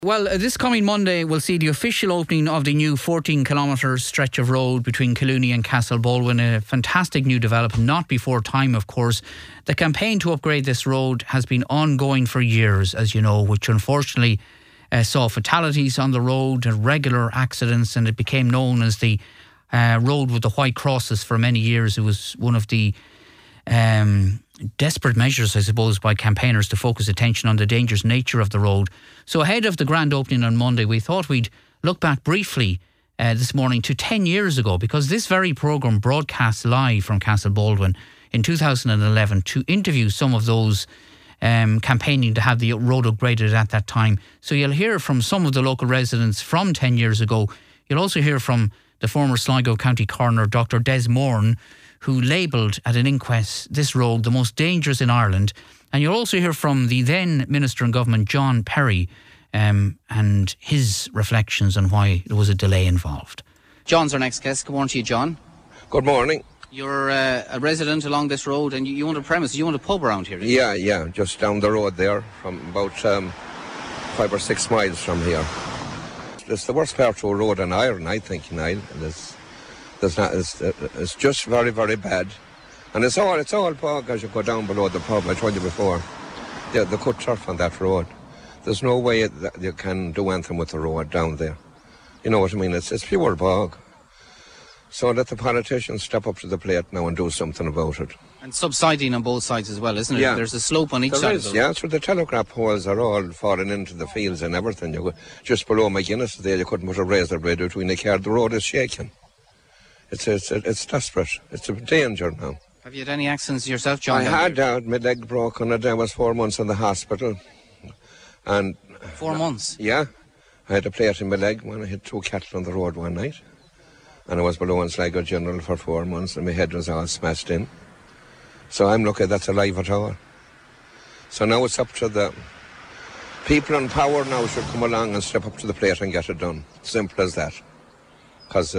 Well, this coming Monday will see the official opening of the new 14-kilometre stretch of road between Collooney and Castlebaldwin, a fantastic new development, not before time, of course. The campaign to upgrade this road has been ongoing for years, as you know, which unfortunately saw fatalities on the road and regular accidents, and it became known as the road with the white crosses for many years. It was one of the desperate measures, I suppose, by campaigners to focus attention on the dangerous nature of the road. So ahead of the grand opening on Monday, we thought we'd look back briefly this morning to 10 years ago, because this very programme broadcast live from Castlebaldwin in 2011 to interview some of those campaigning to have the road upgraded at that time. So you'll hear from some of the local residents from 10 years ago. You'll also hear from the former Sligo County Coroner, Dr. Des Moran, who labelled at an inquest this road the most dangerous in Ireland. And you'll also hear from the then Minister in Government, John Perry, and his reflections on why there was a delay involved. John's our next guest. Good morning to you, John. Good morning. You're a resident along this road, and you own a premise. You own a pub around here, Yeah, just down the road there, from about 5 or 6 miles from here. It's the worst part of a road in Ireland, I think, Niall. It's just very, very bad. And it's all bog as you go down below the pub. I told you before. Yeah, they cut turf on that road. There's no way that you can do anything with the road down there. You know what I mean? It's pure bog. So let the politicians step up to the plate now and do something about it. And subsiding on both sides as well, isn't it? Yeah. There's a slope on each side of the road. Yeah, so the telegraph poles are all falling into the fields and everything. Just below McGuinness there, you couldn't put a razor blade between the car. The road is shaking. It's desperate. It's a danger now. Have you had any accidents yourself, John? I had my leg broken. I was 4 months in the hospital. And 4 months? Yeah. I had a plate in my leg when I hit 2 cattle on the road one night. And I was below in Sligo General for 4 months, and my head was all smashed in. So I'm lucky that's alive at all. So now it's up to the people in power now should come along and step up to the plate and get it done. Simple as that. Because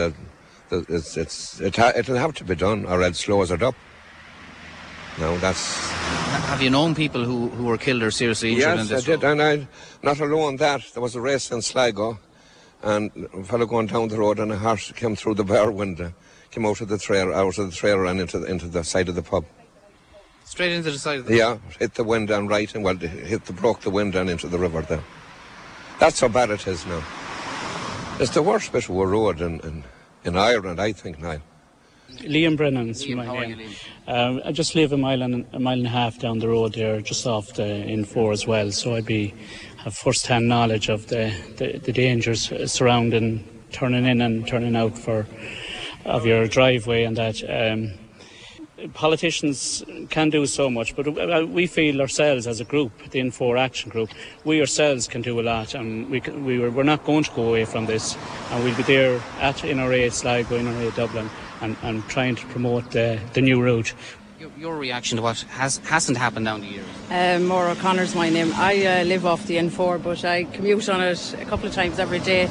it'll have to be done, or else slows it up. No, that's... Have you known people who were killed or seriously injured in this? Yes, I did, and not alone that. There was a race in Sligo, and a fellow going down the road, and a horse came through the bar window, came out of the trailer and into the side of the pub. Straight into the side of the pub? Yeah, hit the window and right, and broke the window and into the river there. That's how bad it is now. It's the worst bit of a road in Ireland, I think, now. Liam Brennan's my name. I just live a mile and a half down the road there, just off the N4 as well. So I'd have first-hand knowledge of the dangers surrounding turning in and turning out of your driveway and that. Politicians can do so much, but we feel ourselves as a group, the N4 Action Group, we ourselves can do a lot, and we're not going to go away from this, and we'll be there at NRA Sligo, NRA Dublin, and trying to promote the new route. Your reaction to what hasn't happened down the years? Maura O'Connor's my name. I live off the N4, but I commute on it a couple of times every day,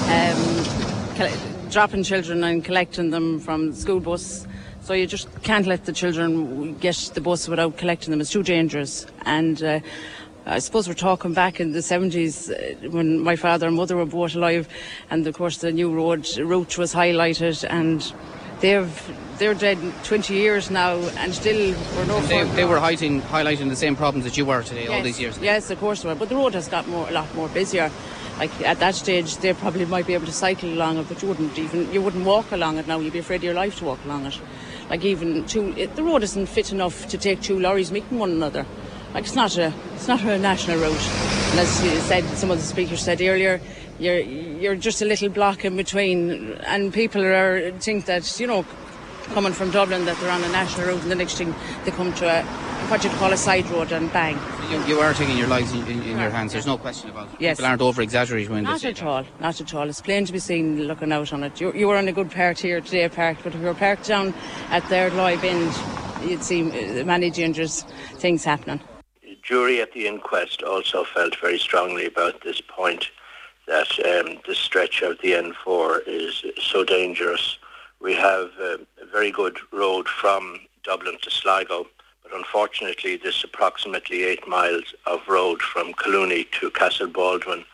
dropping children and collecting them from the school bus. So you just can't let the children get the bus without collecting them. It's too dangerous. And I suppose we're talking back in the 70s when my father and mother were both alive, and of course the new route was highlighted, and they're dead 20 years now, and still we're no further. They were highlighting the same problems that you were today, yes, all these years. Yes, of course they were. But the road has got a lot more busier. Like at that stage, they probably might be able to cycle along it, but you wouldn't walk along it now. You'd be afraid of your life to walk along it. Like the road isn't fit enough to take 2 lorries meeting one another. Like it's not a national road. And as you said, some of the speakers said earlier, you're just a little block in between, and people think that coming from Dublin that they're on a national road, and the next thing they come to what you'd call a side road, and bang. You are taking your lives in your hands. There's no question about it. Yes. People aren't over-exaggerating when they say that. Not at all. It's plain to be seen looking out on it. You were on a good part here today, parked, but if you were parked down at their Loy Bend, you'd see many dangerous things happening. The jury at the inquest also felt very strongly about this point, that the stretch of the N4 is so dangerous. We have a very good road from Dublin to Sligo, but unfortunately this approximately 8 miles of road from Collooney to Castlebaldwin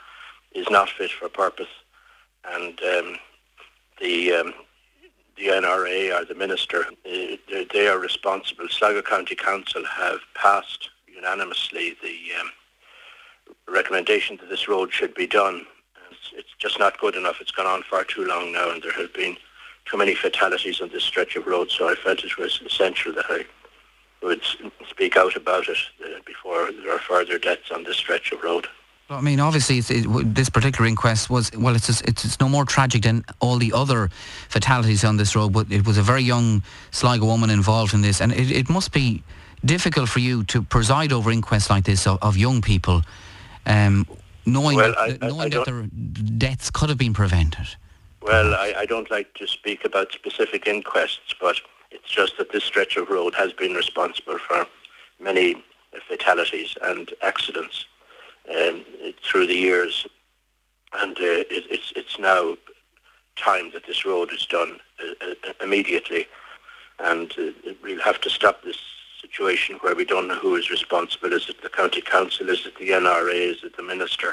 is not fit for purpose, and the NRA or the minister, they are responsible. Sligo County Council have passed unanimously the recommendation that this road should be done. It's just not good enough. It's gone on far too long now, and there have been too many fatalities on this stretch of road, so I felt it was essential that I would speak out about it before there are further deaths on this stretch of road. I mean, obviously, this particular inquest was, well, it's no more tragic than all the other fatalities on this road, but it was a very young Sligo woman involved in this, and it must be difficult for you to preside over inquests like this of young people, knowing that their deaths could have been prevented. Well, I don't like to speak about specific inquests, but it's just that this stretch of road has been responsible for many fatalities and accidents through the years, and it's now time that this road is done immediately, and we'll have to stop this situation where we don't know who is responsible. Is it the county council? Is it the NRA? Is it the minister?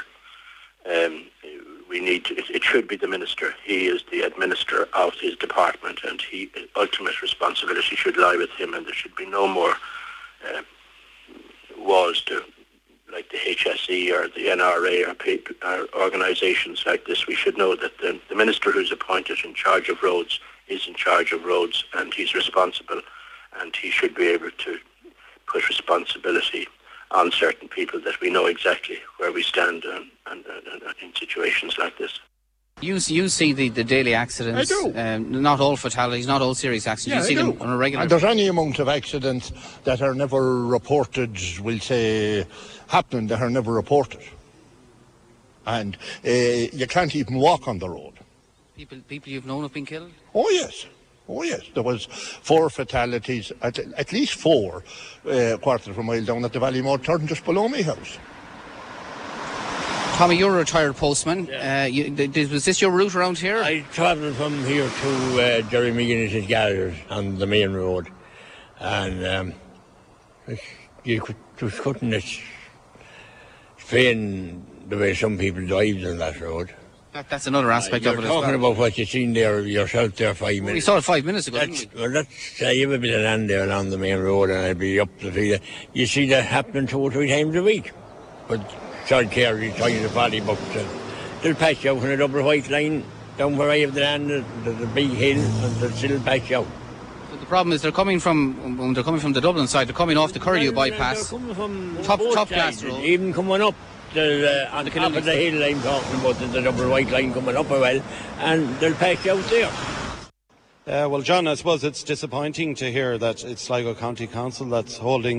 It should be the minister. He is the administrator of his department, and ultimate responsibility should lie with him, and there should be no more walls to, like the HSE or the NRA or organisations like this. We should know that the minister who's appointed in charge of roads is in charge of roads, and he's responsible, and he should be able to put responsibility on certain people, that we know exactly where we stand and in situations like this. You see the daily accidents. I do. Not all fatalities, not all serious accidents. Yeah, you see them on a regular. And there's any amount of accidents that are never reported, we'll say, happening, that are never reported. And you can't even walk on the road. People you've known have been killed? Oh yes. There was 4 fatalities, at least 4, quarter of a mile down at the Ballymore turn just below my house. Tommy, you're a retired postman. Yeah. Was this your route around here? I travelled from here to Jerry McGuinness's Galleries on the main road, and you just couldn't explain the way some people drive on that road. That's another aspect of it as well. You're talking about what you seen there yourself there 5 minutes. We saw it 5 minutes ago, didn't we? Well, that's you have a bit of land there along the main road, and I'd be up the field. You see that happening 2 or 3 times a week. But John Kerry trying to body book they'll patch out on a double white line down where I have the land, there's a big hill, and they'll still patch out. So the problem is when they're coming from the Dublin side, they're coming off the Curlew bypass. They're coming from top class road. Even coming up on the top of the hill I'm talking about, the double white line coming up a well, and they'll patch out there. Well, John, I suppose it's disappointing to hear that it's Sligo County Council that's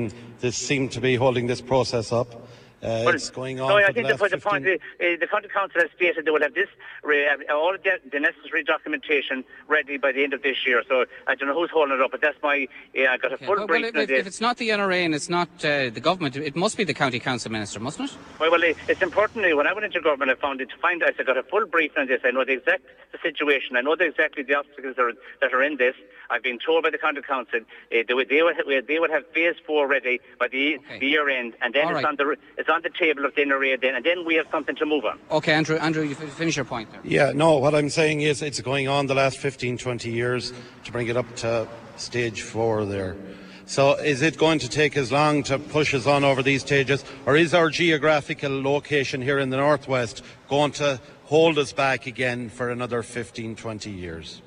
seem to be holding this process up. It's going on. No, I think the point the County Council has stated they will have this all the necessary documentation ready by the end of this year. So I don't know who's holding it up, but that's my. I got a full brief. If it's not the NRA and it's not the government, it must be the County Council Minister, mustn't it? Well, it's important. When I went into government, I got a full brief on this. I know the situation. I know exactly the obstacles that are in this. I've been told by the County Council they would have phase 4 ready by the year end, and then it's on the table of the NRA then, and then we have something to move on. Okay, Andrew, you finish your point there. Yeah, no, what I'm saying is it's going on the last 15, 20 years to bring it up to stage 4 there. So is it going to take as long to push us on over these stages, or is our geographical location here in the northwest going to hold us back again for another 15, 20 years?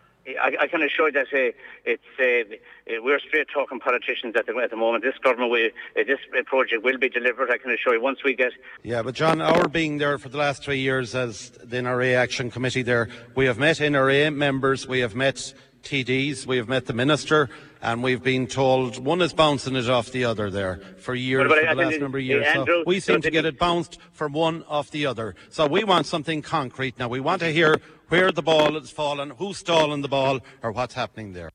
I can assure you that we're straight talking politicians at the moment. This government, this project will be delivered. I can assure you once we get. Yeah, but John, our being there for the last 3 years as the NRA Action Committee there, we have met NRA members, we have met TDs, we have met the minister, and we've been told one is bouncing it off the other there for years, for the last number of years. Andrew, so we seem to get it bounced from one off the other. So we want something concrete now. We want to hear where the ball is falling, who's stalling the ball, or what's happening there.